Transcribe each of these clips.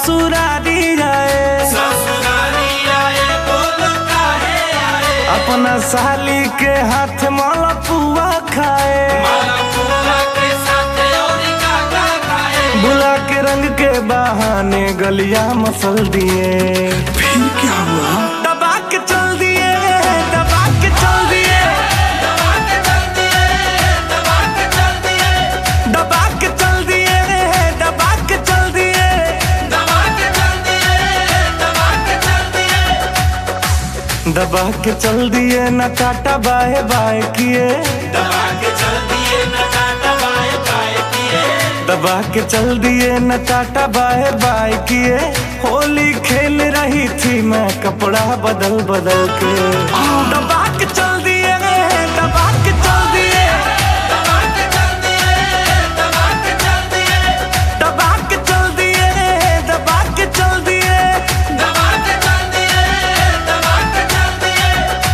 ससुरारी आए बोलो काहे आए। अपना साली के हाथ माला पुआ खाए के साथ और काका खाए। बुला के रंग के बहाने गलियां मसल दिए। फिर क्या हुआ? दबा के चल दिए, दबा के चल दिए, दबा के चल दिए, दबा के चल दिए, दबा के चल दिए, दबा के चल दिए, दबा के चल दिए, दबा के चल दिए, दबा के चल दिए। न टाटा बाय बाय किए, दबा के चल दिए, न टाटा बाय बाय किए। दबा के चल दिए, न टाटा बाय बाय किए। होली खेल रही थी मैं कपड़ा बदल बदल के। दबा के चल दिए, दबा के चल दिए, दबा के चल दिए, दबा के चल दिए, दबा के चल दिए, दबा के चल दिए। दबा के चल दिए, दबा के चल दिए।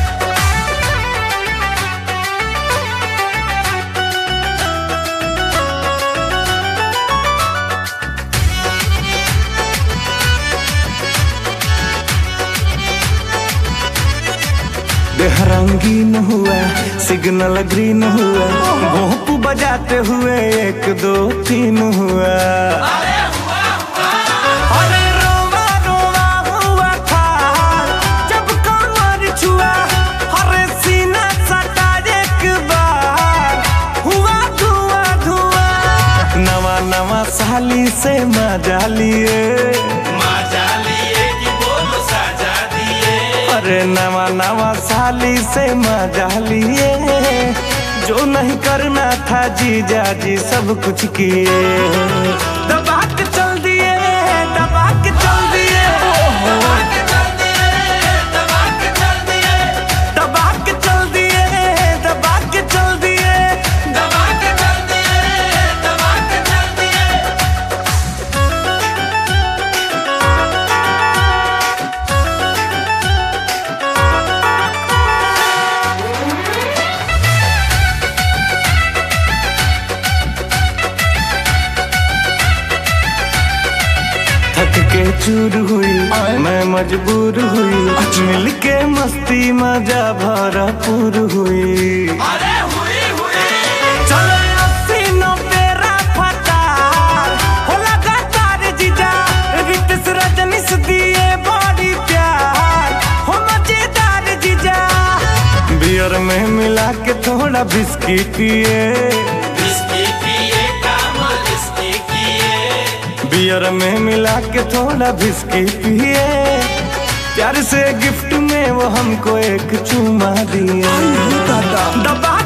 देह रंगीन हुआ, सिग्नल ग्रीन हुआ, भोंप बजाते हुए 1 2 3 हुआ। अरे रोवा रोवा हुआ था जब कमर छुआ, अरे सीना सटा एक बार, हुआ धुआं धुआं। नवा नवा साली से मजा लिए, मजा लिए कि बोलो सजा दिए। अरे नवा नवा साली से मजा लिए। जो नहीं करना था जीजा जी सब कुछ किए। दबा के चल दिए, दबा के चल दिए, दबा के चल दिए, दबा के चल दिए, दबा के चल दिए, दबा के चल दिए। दबा के चल दिए, दबा के चल दिए। थक के चूर हुई मैं मजबूर हुई, मिल के मस्ती मजा भरपूर हुई। अरे हुई हुई, चलो 80 90 रफ्तार हो लगातार जीजा। रितेश रजनीश दिए बड़ी प्यार हो मजेदार जीजा। बियर में मिला के थोड़ा बिस्की पिए, बिस्की पिए काम बिस्की किए। बियर में मिला के थोड़ा बिस्की पिए। प्यार से गिफ्ट में वो हमको एक चूमा दिए। दादा दबा